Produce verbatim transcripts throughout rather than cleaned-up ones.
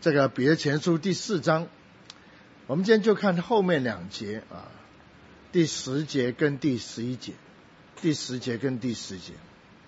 这个彼得前书第四章，我们今天就看后面两节啊，第十节跟第十一节，第十节跟第十节。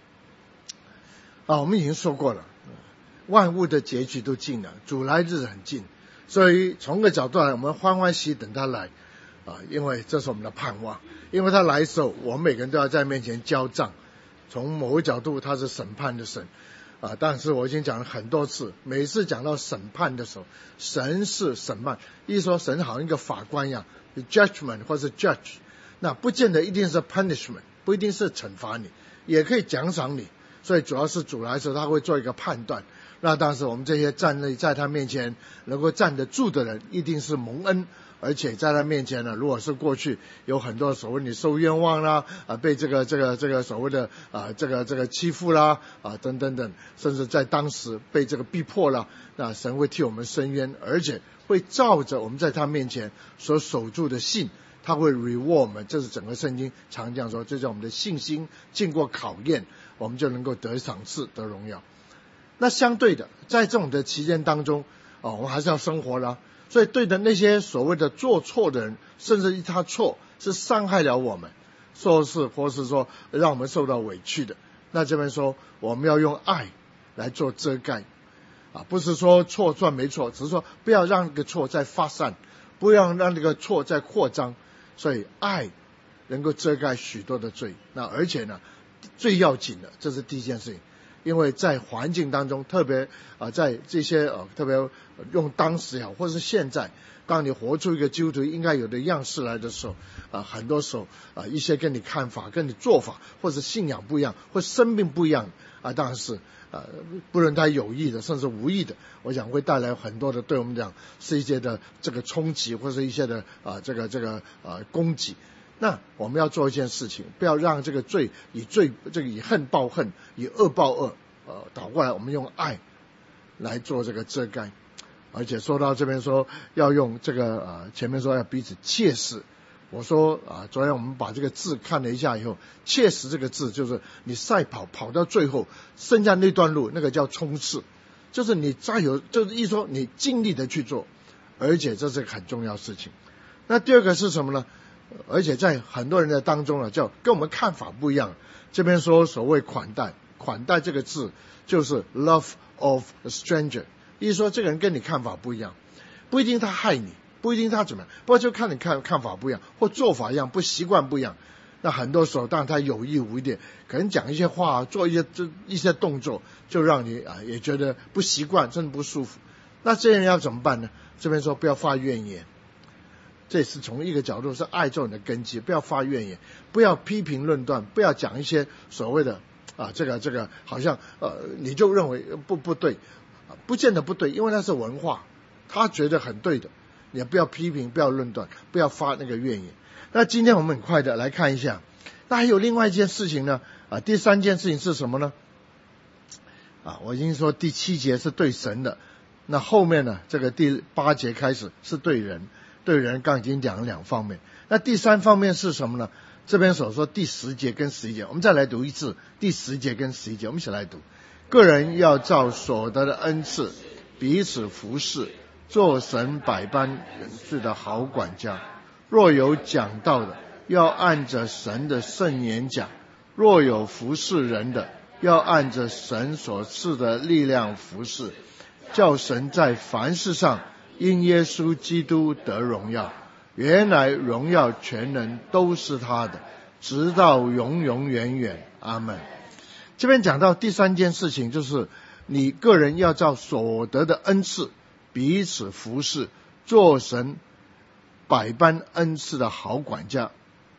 啊，我们已经说过了，万物的结局都近了，主来日很近，所以从个角度来，我们欢欢喜等他来啊，因为这是我们的盼望。因为他来的时候，我们每个人都要在面前交账。从某个角度，他是审判的神啊，但是我已经讲了很多次，每次讲到审判的时候，神是审判，意思说神好像一个法官一样 ，judgment 或是 judge， 那不见得一定是 punishment， 不一定是惩罚你，也可以奖赏你。所以主要是主来的时候，他会做一个判断。那当时我们这些站立在他面前能够站得住的人，一定是蒙恩，而且在他面前呢，如果是过去有很多所谓你受冤枉啦，啊，被这个这个这个所谓的啊这个这个欺负啦，啊等等等，甚至在当时被这个逼迫啦，那神会替我们伸冤，而且会照着我们在他面前所守住的信，他会 reward 我们。这是整个圣经常讲说，这叫我们的信心经过考验，我们就能够得赏赐得荣耀。那相对的，在这种的期间当中啊，我们还是要生活啦。所以对的那些所谓的做错的人，甚至他错是伤害了我们，说是或是说让我们受到委屈的，那这边说我们要用爱来做遮盖啊，不是说错算没错，只是说不要让这个错再发散，不要让这个错再扩张。所以爱能够遮盖许多的罪。那而且呢，最要紧的，这是第一件事情，因为在环境当中，特别啊，在这些呃，特别用当时也好，或是现在，当你活出一个基督徒应该有的样式来的时候，啊，很多时候啊，一些跟你看法、跟你做法或者信仰不一样，或生命不一样啊，当然是啊，不论他有意的，甚至无意的，我想会带来很多的对我们讲是一些的这个冲击，或是一些的啊，这个这个啊攻击。那我们要做一件事情，不要让这个罪以罪这个以恨报恨，以恶报恶，呃，倒过来我们用爱来做这个遮盖。而且说到这边说要用这个呃，前面说要彼此切实，我说啊，昨天我们把这个字看了一下以后，切实这个字就是你赛跑跑到最后，剩下那段路那个叫冲刺，就是你加油，就是一说你尽力的去做，而且这是个很重要的事情。那第二个是什么呢？而且在很多人的当中呢，叫跟我们看法不一样。这边说所谓款待，款待这个字就是 love of a stranger， 意思说这个人跟你看法不一样，不一定他害你，不一定他怎么样，不过就看你看看法不一样，或做法一样，不习惯不一样。那很多时候当然他有意无意的，可能讲一些话，做一些这一些动作，就让你啊也觉得不习惯，甚至不舒服。那这些人要怎么办呢？这边说不要发怨言。这是从一个角度是爱做你的根基，不要发怨言，不要批评论断，不要讲一些所谓的啊这个这个好像呃你就认为不不对，不见得不对，因为那是文化，他觉得很对的，也不要批评，不要论断，不要发那个怨言。那今天我们很快的来看一下，那还有另外一件事情呢啊，第三件事情是什么呢？啊，我已经说第七节是对神的，那后面呢这个第八节开始是对人。对人刚已经讲了两方面，那第三方面是什么呢？这边所说第十节跟十一节，我们再来读一次第十节跟十一节，我们一起来读。个人要照所得的恩赐彼此服侍，做神百般人事的好管家。若有讲道的，要按着神的圣言讲；若有服侍人的，要按着神所赐的力量服侍，叫神在凡事上因耶稣基督得荣耀。原来荣耀全能都是他的，直到永永远远。阿们。这边讲到第三件事情，就是你个人要照所得的恩赐彼此服侍，做神百般恩赐的好管家。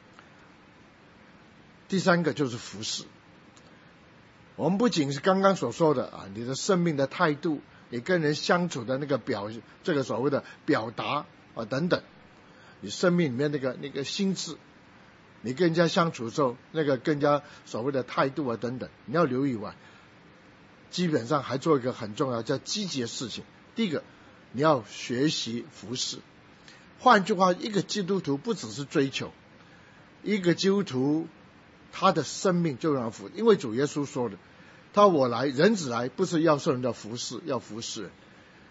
第三个就是服侍。我们不仅是刚刚所说的啊，你的生命的态度，你跟人相处的那个表，这个所谓的表达啊等等，你生命里面那个那个心智，你跟人家相处的时候那个更加所谓的态度啊等等，你要留意完，基本上还做一个很重要叫积极的事情。第一个，你要学习服侍。换句话，一个基督徒不只是追求，一个基督徒他的生命就让服，因为主耶稣说的，他我来人子来不是要受人的服侍，要服侍人。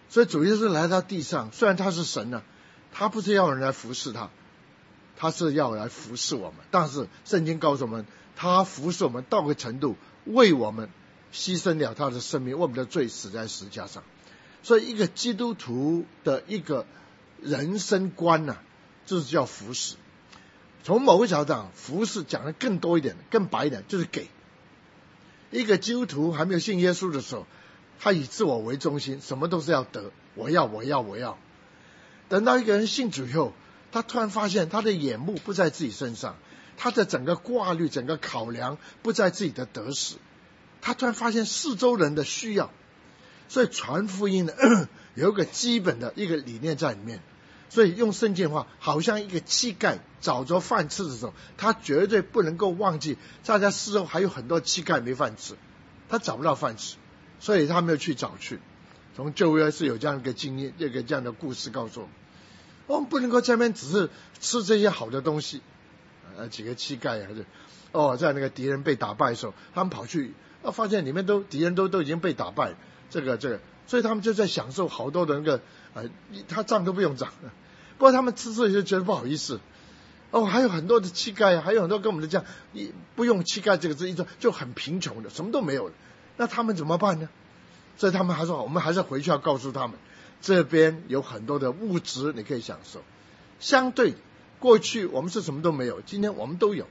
所以主耶稣来到地上，虽然他是神呢、啊，他不是要人来服侍他，他是要来服侍我们。但是圣经告诉我们，他服侍我们到个程度，为我们牺牲了他的生命，为我们的罪死在十字架上。所以一个基督徒的一个人生观呢、啊，就是叫服侍。从某个角度讲，服侍讲的更多一点，更白一点，就是给。一个基督徒还没有信耶稣的时候，他以自我为中心，什么都是要得，我要我要我要。等到一个人信主以后，他突然发现他的眼目不在自己身上，他的整个挂虑整个考量不在自己的得失，他突然发现四周人的需要。所以传福音呢，有一个基本的一个理念在里面。所以用圣经的话，好像一个乞丐找着饭吃的时候，他绝对不能够忘记大家四周还有很多乞丐没饭吃，他找不到饭吃，所以他没有去找去。从旧约是有这样一个经验，这个这样的故事告诉我们，我们不能够在那边只是吃这些好的东西。呃，几个乞丐还是哦，在那个敌人被打败的时候，他们跑去，啊，发现里面都敌人都都已经被打败，这个这个，所以他们就在享受好多的那个。呃，他账都不用账，不过他们吃这些就觉得不好意思。哦，还有很多的乞丐，还有很多跟我们的这样，不用乞丐这个字，一说就很贫穷的，什么都没有了。那他们怎么办呢？所以他们还说，我们还是回去要告诉他们，这边有很多的物质你可以享受。相对过去我们是什么都没有，今天我们都有，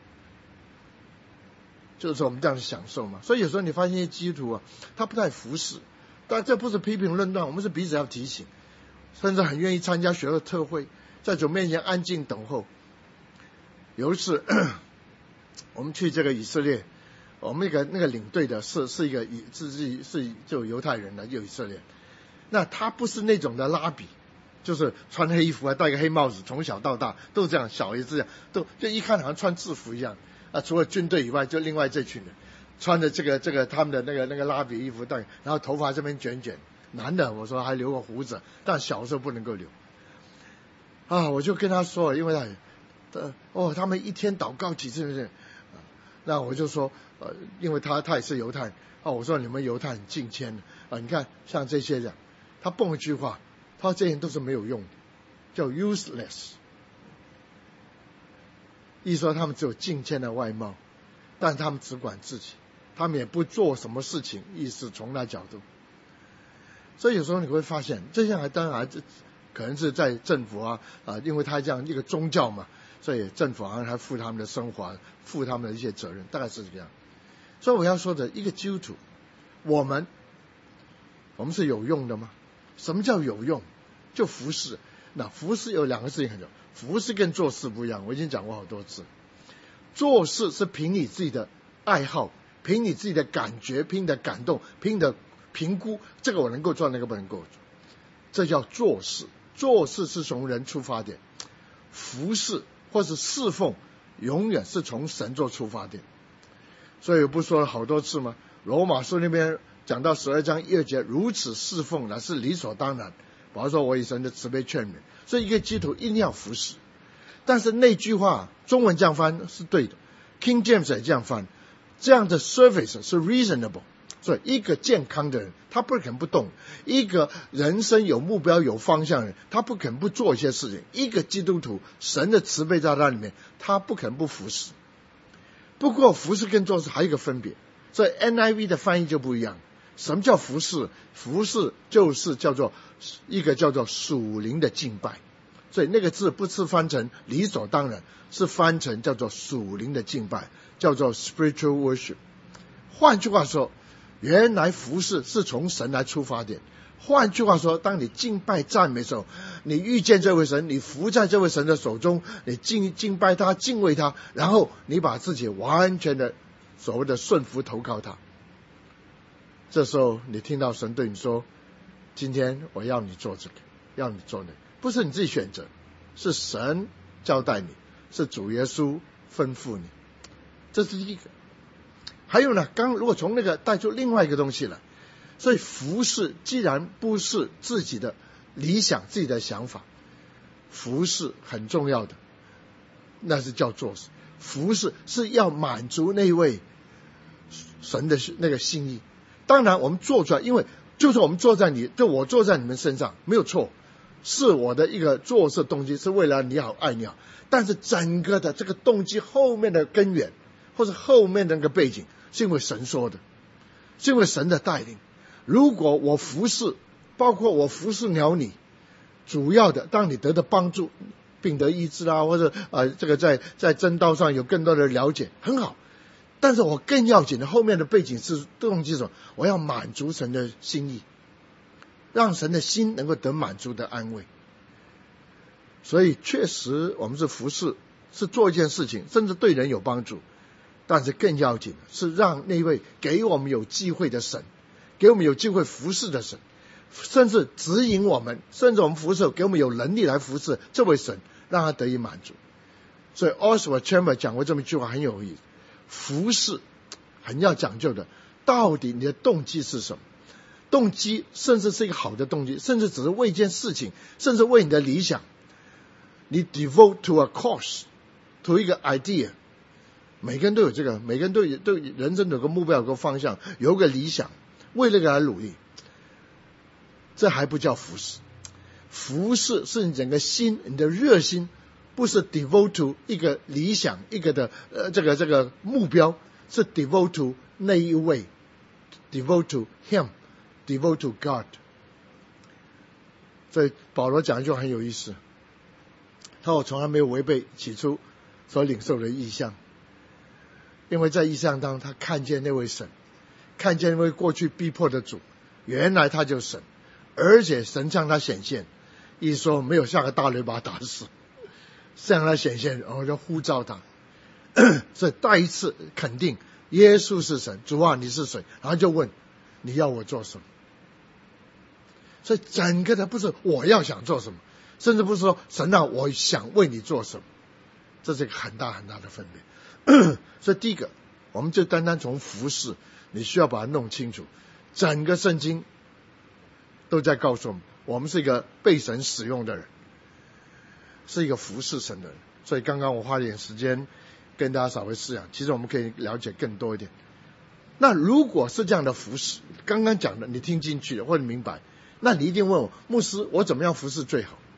就是我们这样享受嘛。所以有时候你发现一些基督徒啊，他不太服侍，但这不是批评论断，我们是彼此要提醒。甚至很愿意参加学校特会，在主面前安静等候。有一次我们去这个以色列，我们那个那个领队的是是一个以是是是就犹太人的，就以色列。那他不是那种的拉比，就是穿黑衣服啊，戴个黑帽子，从小到大都这样，小孩子这样，都就一看好像穿制服一样啊。除了军队以外，就另外这群人穿着这个这个他们的那个那个拉比衣服，戴，然后头发这边卷卷。男的我说还留个胡子，但小时候不能够留啊。我就跟他说，因为他呃哦他们一天祷告几次是、啊、那我就说呃因为他他也是犹太人啊，我说你们犹太人敬虔啊，你看像这些人，他蹦一句话，他说这些人都是没有用的，叫 useless， 意思说他们只有敬虔的外貌，但他们只管自己，他们也不做什么事情，意思从那角度。所以有时候你会发现，这些还当然可能是在政府啊啊，因为他这样一个宗教嘛，所以政府好像还负他们的生活，负他们的一些责任，大概是这样。所以我要说的一个基督徒，我们我们是有用的吗？什么叫有用？就服侍。那服侍有两个事情很重要，服侍跟做事不一样，我已经讲过好多次。做事是凭你自己的爱好，凭你自己的感觉，凭你的感动，凭你的评估，这个我能够做，那个不能够做，这叫做事。做事是从人出发点，服侍或是侍奉永远是从神做出发点。所以我不说了好多次吗？罗马书那边讲到十二章一二节，如此侍奉乃是理所当然。保罗说我以神的慈悲劝勉，所以一个基督徒一定要服侍。但是那句话中文这样翻是对的， King James 也这样翻，这样的 service 是 reasonable。所以一个健康的人，他不可能不动；一个人生有目标有方向的人，他不可能不做一些事情。一个基督徒，神的慈悲在他里面，他不可能不服侍。不过服侍跟做事还有一个分别，所以 N I V 的翻译就不一样。什么叫服侍？服侍就是叫做一个叫做属灵的敬拜，所以那个字不是翻成理所当然，是翻成叫做属灵的敬拜，叫做 spiritual worship。换句话说，原来服侍是从神来出发点。换句话说，当你敬拜赞美的时候，你遇见这位神，你服在这位神的手中，你敬敬拜他，敬畏他，然后你把自己完全的所谓的顺服投靠他。这时候你听到神对你说，今天我要你做这个，要你做那个，不是你自己选择，是神交代你，是主耶稣吩咐你。这是一个。还有呢，刚如果从那个带出另外一个东西来，所以服侍既然不是自己的理想，自己的想法，服侍很重要的，那是叫做事。服侍是要满足那位神的那个心意。当然我们做出来，因为就是我们坐在你，就我坐在你们身上，没有错，是我的一个做事动机，是为了你好，爱你好。但是整个的这个动机后面的根源，或者后面的那个背景，是因为神说的，是因为神的带领。如果我服侍，包括我服侍了你，主要的当你得到帮助，病得医治啊，或者呃这个在在真道上有更多的了解，很好。但是我更要紧的后面的背景是动机是什么？我要满足神的心意，让神的心能够得满足的安慰。所以确实我们是服侍，是做一件事情，甚至对人有帮助，但是更要紧的是让那位给我们有机会的神，给我们有机会服侍的神，甚至指引我们，甚至我们服侍给我们有能力来服侍这位神，让他得以满足。所以 Oswald Chambers 讲过这么一句话很有意思，服侍很要讲究的，到底你的动机是什么？动机甚至是一个好的动机，甚至只是为一件事情，甚至为你的理想，你 devote to a cause， to 一个 idea。 每个人都有这个，每个人都有都有人生有个目标，有个方向，有个理想，为那个而努力，这还不叫服侍。服侍是你整个心，你的热心，不是 devote to 一个理想，一个的呃这个这个目标，是 devote to 那一位， devote to him， devote to God。 所以保罗讲一句很有意思，他说我从来没有违背起初所领受的意象，因为在意象当中他看见那位神，看见那位过去逼迫的主，原来他就是神，而且神向他显现，意思说没有下个大雷把他打死，向他显现，然后就呼召他，所以再一次肯定耶稣是神，主啊你是谁，然后就问你要我做什么。所以整个的不是我要想做什么，甚至不是说神啊我想为你做什么，这是一个很大很大的分别。所以第一个，我们就单单从服事，你需要把它弄清楚。整个圣经都在告诉我们，我们是一个被神使用的人，是一个服侍神的人。所以刚刚我花了点时间跟大家稍微思想，其实我们可以了解更多一点。那如果是这样的服侍，刚刚讲的你听进去或者明白，那你一定问我，牧师我怎么样服侍最好？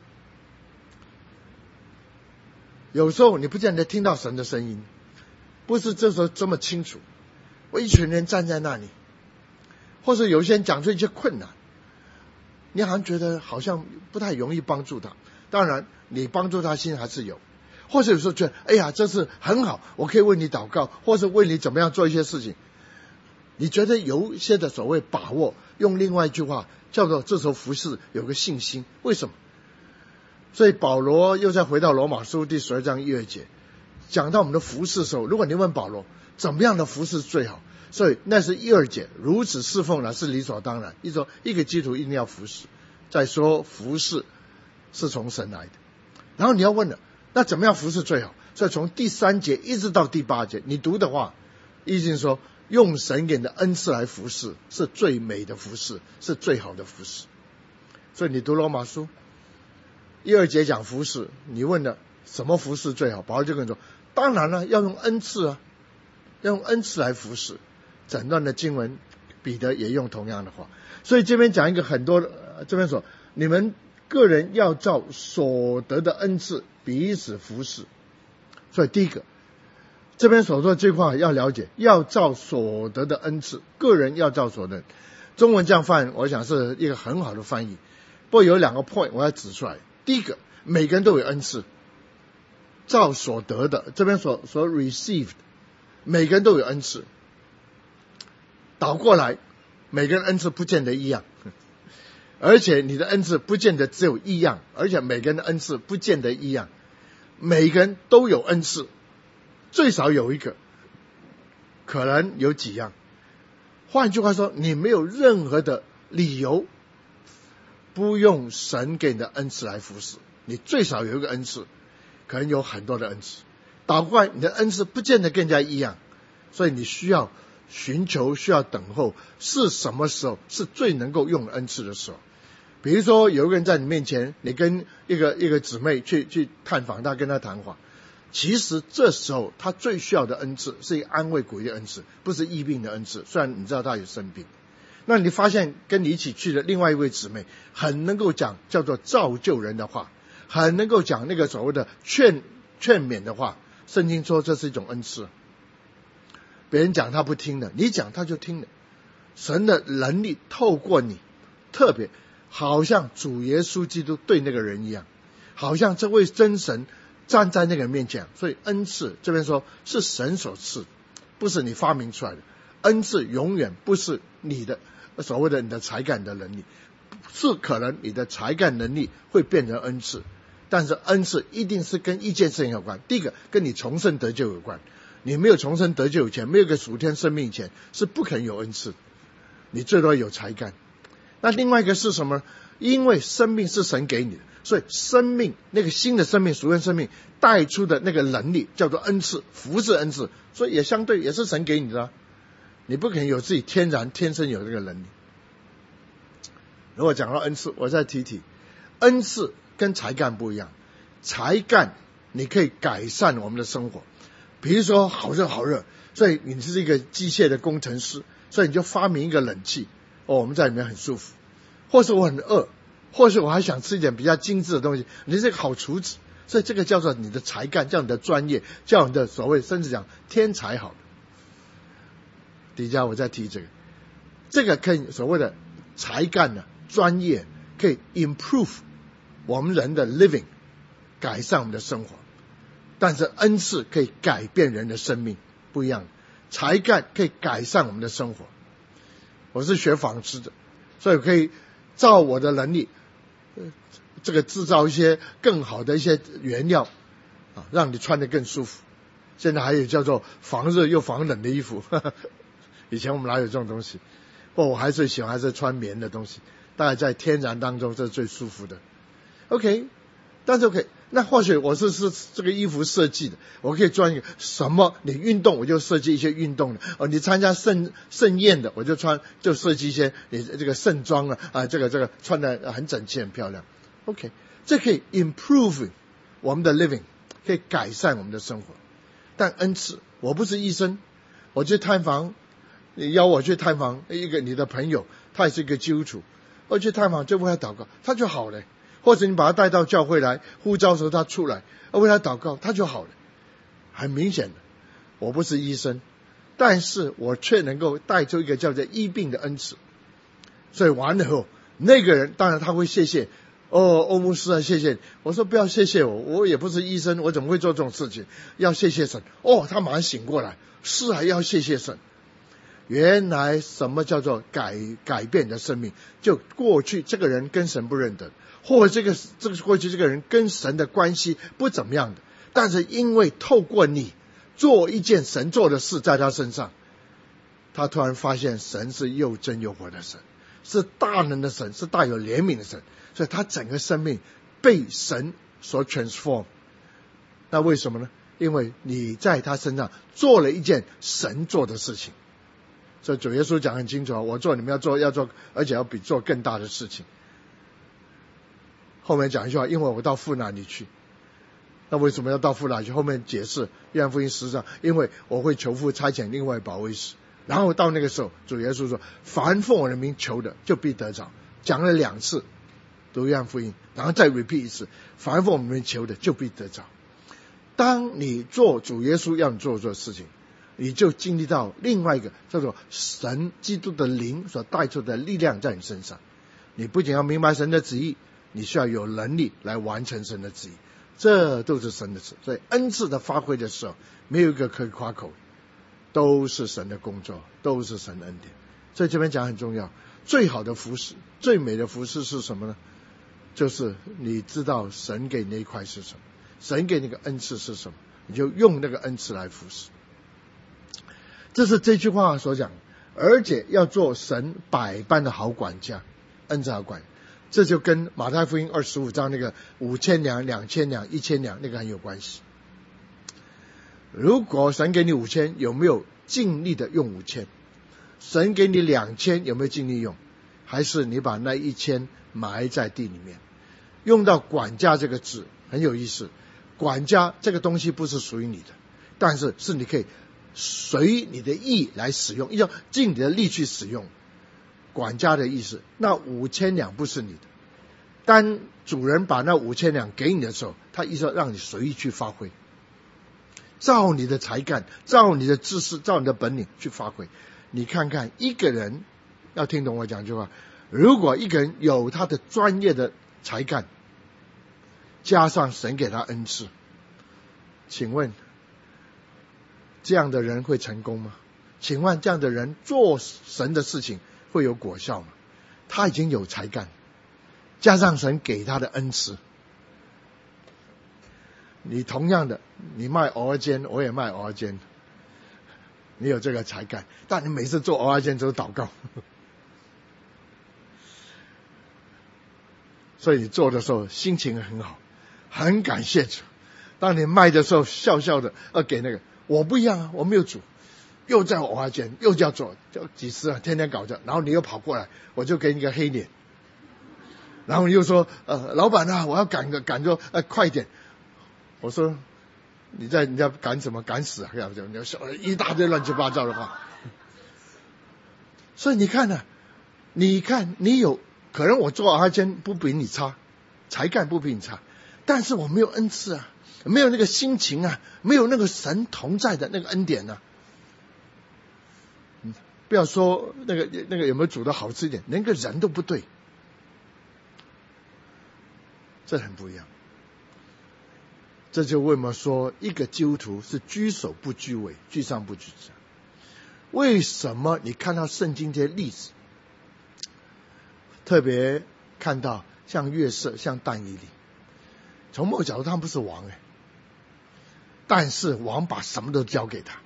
有时候你不见得听到神的声音，不是这时候这么清楚，我一群人站在那里，或者有些人讲出一些困难，你好像觉得好像不太容易帮助他。当然你帮助他心还是有，或者有时候觉得哎呀这是很好，我可以为你祷告，或是为你怎么样做一些事情，你觉得有一些的所谓把握，用另外一句话叫做这时候服侍有个信心。为什么？所以保罗又再回到罗马书第十二章一二节，讲到我们的服侍的时候，如果你问保罗怎么样的服侍最好，所以那是一二节，如此侍奉呢是理所当然，一说一个基督徒一定要服侍。再说服侍是从神来的，然后你要问了，那怎么样服侍最好？所以从第三节一直到第八节，你读的话，意思说用神给你的恩赐来服侍是最美的服侍，是最好的服侍。所以你读罗马书一二节讲服侍，你问了什么服侍最好，保罗就跟你说当然了要用恩赐啊，要用恩赐来服侍。整段的经文彼得也用同样的话。所以这边讲一个很多，这边说你们个人要照所得的恩赐彼此服侍。所以第一个这边所说的这句话要了解，要照所得的恩赐，个人要照所得。中文这样翻我想是一个很好的翻译，不过有两个 point 我要指出来。第一个，每个人都有恩赐，照所得的，这边所所 received， 每个人都有恩赐。倒过来，每个人恩赐不见得一样，而且你的恩赐不见得只有一样，而且每个人的恩赐不见得一样。每个人都有恩赐，最少有一个，可能有几样。换句话说，你没有任何的理由不用神给你的恩赐来服侍。你最少有一个恩赐，可能有很多的恩赐。倒过来，你的恩赐不见得更加一样，所以你需要寻求，需要等候，是什么时候是最能够用恩赐的时候。比如说有一个人在你面前，你跟一个一个姊妹去去探访他，跟他谈话，其实这时候他最需要的恩赐是一个安慰鼓励的恩赐，不是疫病的恩赐。虽然你知道他有生病， 那你发现跟你一起去的另外一位姊妹很能够讲叫做造就人的话，很能够讲那个所谓的劝劝勉的话，圣经说这是一种恩赐。别人讲他不听的，你讲他就听了。神的能力透过你，特别好像主耶稣基督对那个人一样，好像这位真神站在那个人面前。所以恩赐这边说是神所赐，不是你发明出来的。恩赐永远不是你的所谓的你的才干的能力，是可能你的才干能力会变成恩赐，但是恩赐一定是跟一件事情有关。第一个跟你重生得救有关，你没有重生得救以前，没有个属天生命以前，是不可能有恩赐，你最多有才干。那另外一个是什么？因为生命是神给你的，所以生命那个新的生命属天生命带出的那个能力叫做恩赐，服侍恩赐，所以也相对也是神给你的啊，你不可能有自己天然天生有这个能力。如果讲到恩赐，我再提提，恩赐跟才干不一样，才干你可以改善我们的生活，比如说好热好热，所以你是一个机械的工程师，所以你就发明一个冷气，哦，我们在里面很舒服。或是我很饿，或是我还想吃一点比较精致的东西，你是个好厨子，所以这个叫做你的才干，叫你的专业，叫你的所谓甚至讲天才好了。底下我再提这个，这个可以所谓的才干呢、啊，专业可以 improve 我们人的 living， 改善我们的生活。但是恩赐可以改变人的生命，不一样。才干可以改善我们的生活。我是学纺织的，所以可以照我的能力，呃、这个制造一些更好的一些原料啊，让你穿得更舒服。现在还有叫做防热又防冷的衣服，呵呵，以前我们哪有这种东西？不过我还是喜欢还是穿棉的东西，大概在天然当中这是最舒服的。OK， 但是 OK， 那或许我是是这个衣服设计的，我可以装一个什么？你运动我就设计一些运动的，哦，你参加盛盛宴的我就穿就设计一些你这个盛装啊啊，这个这个穿得很整齐很漂亮。OK， 这可以 improve 我们的 living， 可以改善我们的生活。但恩赐，我不是医生，我去探访，你邀我去探访一个你的朋友，他也是一个基督徒，我去探访就为他祷告，他就好了。或者你把他带到教会来，呼召时候他出来，为他祷告，他就好了。很明显的，我不是医生，但是我却能够带出一个叫做医病的恩赐。所以完了后，那个人当然他会谢谢，哦，欧牧师啊，谢谢你。我说不要谢谢我，我也不是医生，我怎么会做这种事情？要谢谢神。哦，他马上醒过来，是还要谢谢神。原来什么叫做改改变你的生命？就过去这个人跟神不认得，或者这个这个过去这个人跟神的关系不怎么样的，但是因为透过你做一件神做的事在他身上，他突然发现神是又真又活的神，是大能的神，是大有怜悯的神，所以他整个生命被神所 transform。 那为什么呢？因为你在他身上做了一件神做的事情。所以主耶稣讲很清楚，我做你们要做要做，而且要比做更大的事情。后面讲一句话，因为我到父那里去。那为什么要到父那里去？后面解释约翰福音十章，因为我会求父差遣另外保惠师。然后到那个时候，主耶稣说，凡奉我的名求的就必得着。讲了两次读约翰福音，然后再 repeat 一次，凡奉我的名求的就必得着。当你做主耶稣要你做做事情，你就经历到另外一个叫做神基督的灵所带出的力量在你身上。你不仅要明白神的旨意，你需要有能力来完成神的旨意，这都是神的事。所以恩赐的发挥的时候，没有一个可以夸口，都是神的工作，都是神的恩典。所以这边讲很重要，最好的服事，最美的服事是什么呢？就是你知道神给你那一块是什么，神给你个恩赐是什么，你就用那个恩赐来服事。这是这句话所讲，而且要做神百般的好管家，恩赐好管家。这就跟马太福音二十五章那个五千两、两千两、一千两那个很有关系。如果神给你五千，有没有尽力的用五千？神给你两千，有没有尽力用？还是你把那一千埋在地里面？用到管家这个字很有意思，管家这个东西不是属于你的，但是是你可以随你的意来使用，要尽你的力去使用。 管家的意思，那五千两不是你的。当主人把那五千两给你的时候，他意思说让你随意去发挥，照你的才干，照你的知识，照你的本领去发挥。你看看一个人，要听懂我讲句话，如果一个人有他的专业的才干，加上神给他恩赐，请问这样的人会成功吗？请问这样的人做神的事情会有果效吗？他已经有才干，加上神给他的恩赐。你同样的，你卖蚵仔煎，我也卖蚵仔煎，你有这个才干，但你每次做蚵仔煎都祷告，所以你做的时候心情很好，很感谢主。当你卖的时候笑笑的，要给那个。我不一样啊，我没有煮，又在蚵仔煎，又叫做就几次啊，天天搞着，然后你又跑过来，我就给你个黑脸，然后你又说呃，老板啊，我要赶个赶着呃快一点。我说你在你在赶什么？赶死啊！你要说一大堆乱七八糟的话。所以你看呢、啊，你看你有可能我做蚵仔煎不比你差，才干不比你差，但是我没有恩赐啊，没有那个心情啊，没有那个神同在的那个恩典啊。不要说那个那个有没有煮的好吃一点，连个人都不对，这很不一样。这就为什么说一个基督徒是居首不居尾，居上不居下。为什么你看到圣经这些例子，特别看到像约瑟、像但以理，从某个角度他们不是王哎，但是王把什么都交给他。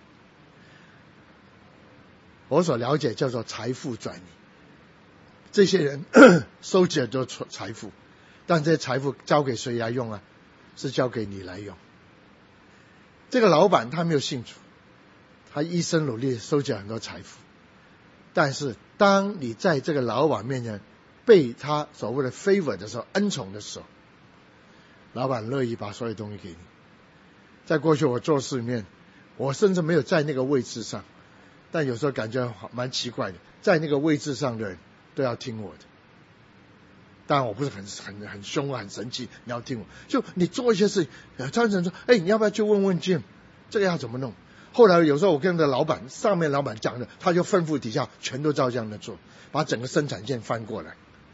我所了解叫做财富转移，这些人收集了多财富，但这些财富交给谁来用啊？是交给你来用。这个老板他没有信主，他一生努力收集很多财富，但是当你在这个老板面前被他所谓的 favor 的时候，恩宠的时候，老板乐意把所有东西给你。在过去我做事里面，我甚至没有在那个位置上，但有时候感觉蛮奇怪的，在那个位置上的人都要听我的。当然我不是很很很凶啊，很生气，你要听我。就你做一些事情，常常说，哎，你要不要去问问 Jim， 这个要怎么弄？后来有时候我跟着老板，上面老板讲的，他就吩咐底下全都照这样的做，把整个生产线翻过来，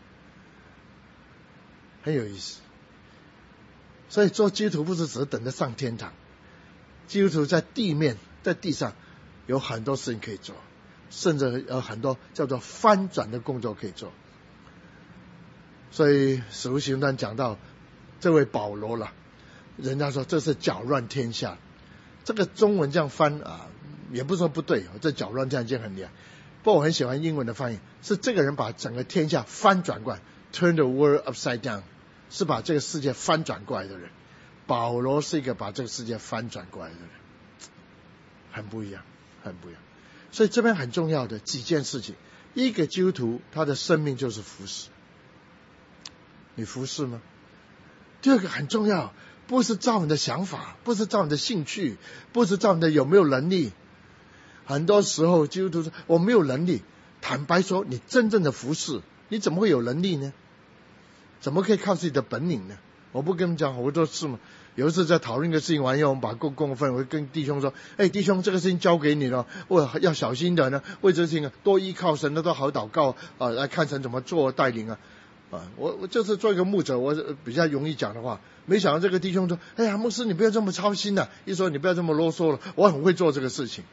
很有意思。所以做基督徒不是只是等着上天堂，基督徒在地面，在地上有很多事情可以做，甚至有很多叫做翻转的工作可以做。所以使徒行传讲到这位保罗了，人家说这是搅乱天下，这个中文这样翻啊，也不是说不对，这搅乱天下已经很厉害。不过我很喜欢英文的翻译，是这个人把整个天下翻转过来 ，turn the world upside down， 是把这个世界翻转过来的人。保罗是一个把这个世界翻转过来的人，很不一样，很不一样。所以这边很重要的几件事情，一个基督徒他的生命就是服侍。你服侍吗？第二个很重要，不是照你的想法，不是照你的兴趣，不是照你的有没有能力。很多时候基督徒说我没有能力，坦白说，你真正的服侍，你怎么会有能力呢？怎么可以靠自己的本领呢？我不跟你们讲好多次嘛。有一次在讨论一个事情完以后，我们把公共分，我跟弟兄说，哎，弟兄，这个事情交给你了，我要小心的呢，为这事情多依靠神的，都好祷告啊，来看神怎么做带领啊。啊，我我就是做一个牧者，我比较容易讲的话，没想到这个弟兄说，哎呀，牧师你不要这么操心了、啊，一说你不要这么啰嗦了，我很会做这个事情。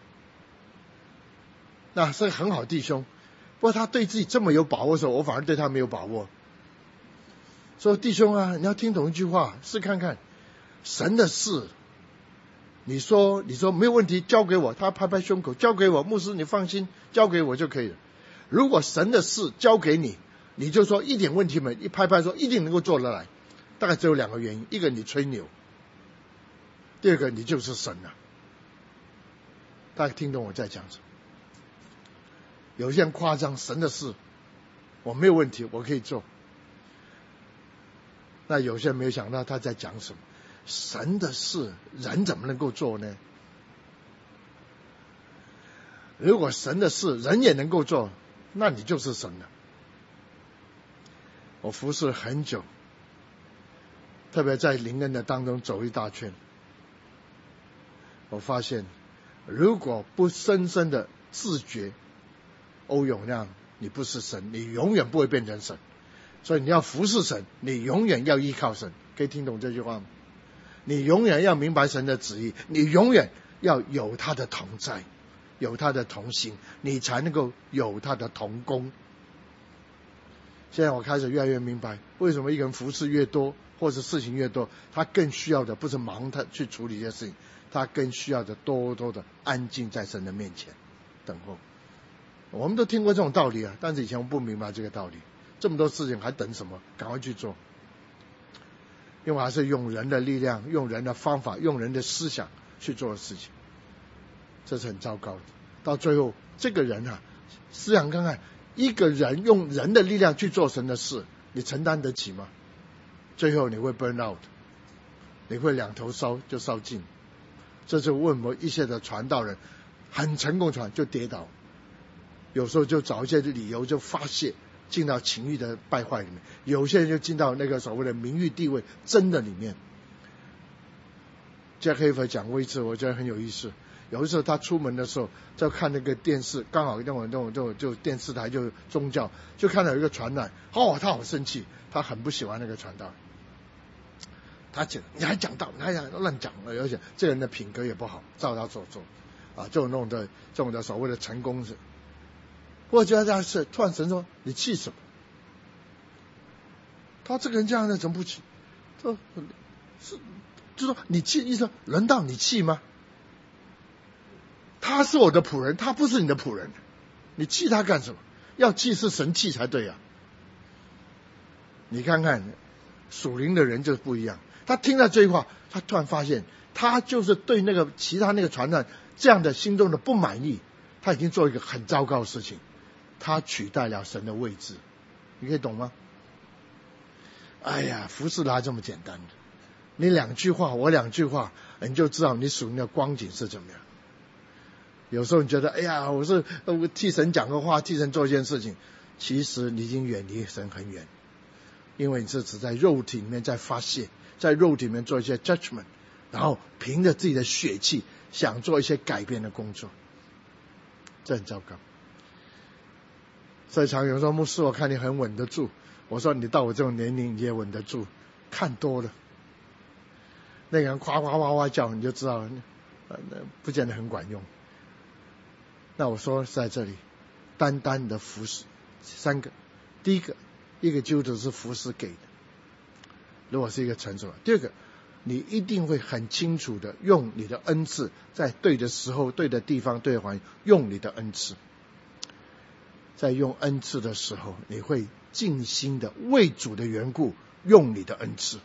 那是很好弟兄，不过他对自己这么有把握的时候，我反而对他没有把握。说弟兄啊，你要听懂一句话，试看看，神的事，你说你说没有问题，交给我，他拍拍胸口，交给我，牧师你放心，交给我就可以了。如果神的事交给你，你就说一点问题没，一拍拍说一定能够做得来，大概只有两个原因，一个你吹牛，第二个你就是神了、啊。大家听懂我在讲什么？有些人夸张神的事，我没有问题，我可以做。那有些人没有想到他在讲什么，神的事人怎么能够做呢？如果神的事人也能够做， 那你就是神了。我服侍很久，特别在灵恩的当中走一大圈，我发现如果不深深的自觉欧永亮你不是神，你永远不会变成神。所以你要服侍神，你永远要依靠神。可以听懂这句话吗？你永远要明白神的旨意，你永远要有他的同在，有他的同行，你才能够有他的同工。现在我开始越来越明白，为什么一个人服侍越多，或是事情越多，他更需要的不是忙他去处理这些事情，他更需要的多多的安静在神的面前等候。我们都听过这种道理啊，但是以前我不明白这个道理。这么多事情还等什么？赶快去做。因为还是用人的力量，用人的方法，用人的思想去做的事情，这是很糟糕的。到最后这个人啊，思想看看，一个人用人的力量去做神的事，你承担得起吗？最后你会 burn out， 你会两头烧就烧尽。这就为什么一些的传道人很成功传就跌倒，有时候就找一些理由就发泄，进到情欲的败坏里面，有些人就进到那个所谓的名誉地位争的里面。Jack Hayford 讲过一次，我觉得很有意思。有一次他出门的时候，在看那个电视，刚好那种那种就就电视台就宗教，就看到有一个传道，哦，他好生气，他很不喜欢那个传道。他讲你还讲道，你还乱讲，而且这个人的品格也不好，照他所做啊，这种那种的这种的所谓的成功是。我觉得这样是，突然神说：“你气什么？”他这个人这样的怎么不气？说是就说你气，意思轮到你气吗？他是我的仆人，他不是你的仆人，你气他干什么？要气是神气才对啊！你看看属灵的人就是不一样，他听到这句话，他突然发现，他就是对那个其他那个传道这样的心中的不满意，他已经做一个很糟糕的事情。他取代了神的位置，你可以懂吗？哎呀，服侍哪这么简单的？你两句话，我两句话，你就知道你属灵的光景是怎么样。有时候你觉得，哎呀，我是我替神讲个话，替神做一件事情，其实你已经远离神很远，因为你是只在肉体里面在发泄，在肉体里面做一些 judgment， 然后凭着自己的血气想做一些改变的工作，这很糟糕。所以常有人说，牧师，我看你很稳得住。我说你到我这种年龄你也稳得住，看多了。那个人夸夸夸夸叫，你就知道，呃，不见得很管用。那我说在这里，单单的服侍，三个，第一个，一个基督徒是服侍给的，如果是一个成熟的；第二个，你一定会很清楚的用你的恩赐，在对的时候、对的地方、对的环境，用你的恩赐。在用恩赐的时候，你会尽心的为主的缘故用你的恩赐，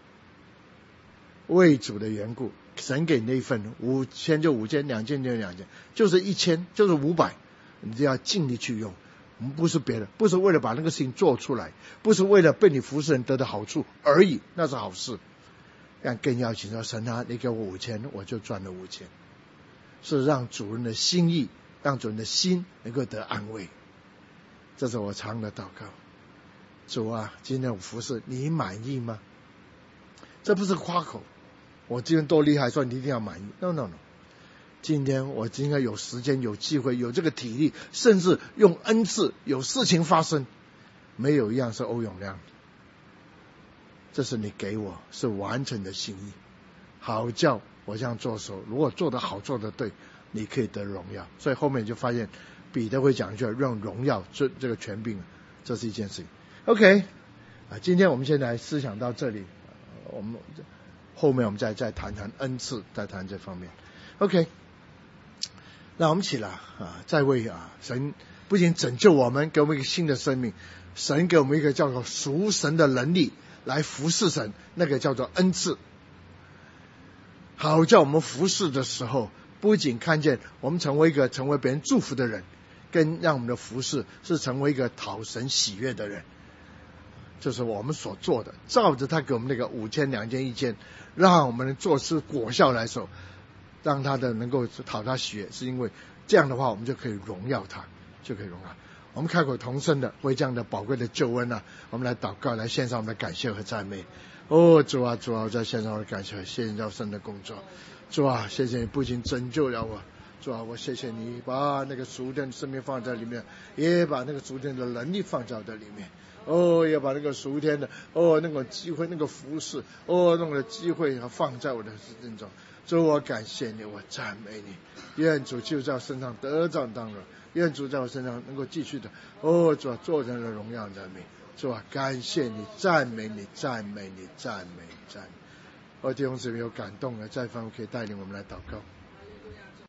为主的缘故，神给你那一份五千就五千，两千就两千，就是一千就是五百，你就要尽力去用。我们不是别的，不是为了把那个事情做出来，不是为了被你服侍人得的好处而已，那是好事。但更要紧说，神啊，你给我五千，我就赚了五千，是让主人的心意，让主人的心能够得安慰。这是我常的祷告。主啊，今天我服侍你满意吗？这不是夸口，我今天多厉害，说你一定要满意。No no no， 今天我今天有时间、有机会、有这个体力，甚至用恩赐，有事情发生，没有一样是欧永亮。这是你给我，是完成的心意。好叫我这样做手，如果做得好，做得对，你可以得荣耀。所以后面就发现彼得会讲一句让荣耀这这个权柄，这是一件事情。OK， 啊，今天我们先来思想到这里，我们后面我们再再谈谈恩赐，再谈这方面。OK， 那我们起来啊，再为啊神不仅拯救我们，给我们一个新的生命，神给我们一个叫做属神的能力来服侍神，那个叫做恩赐。好叫我们服侍的时候，不仅看见我们成为一个成为别人祝福的人，更让我们的服侍是成为一个讨神喜悦的人。这是我们所做的，照着他给我们那个五千、两千、一千，让我们做出果效来手，让他的能够讨他喜悦，是因为这样的话，我们就可以荣耀他，就可以荣耀。 我们开口同声的为这样的宝贵的救恩啊，我们来祷告，来献上我们的感谢和赞美。哦，主啊，主啊，我在献上我的感谢和谢谢神的工作。主啊，谢谢你不仅拯救了我，主啊，我谢谢你把那个属天的生命放在里面，也把那个属天的能力放在我的里面。哦，要把那个属天的哦那个机会那个服侍哦那个机会要放在我的生命中。主，我感谢你，我赞美你。愿主就在我身上得着当荣，愿主在我身上能够继续的哦主啊做人的荣耀的名。主啊，感谢你，赞美你，赞美你，赞美你，赞美你。哦，弟兄姊妹有感动了，再方可以带领我们来祷告。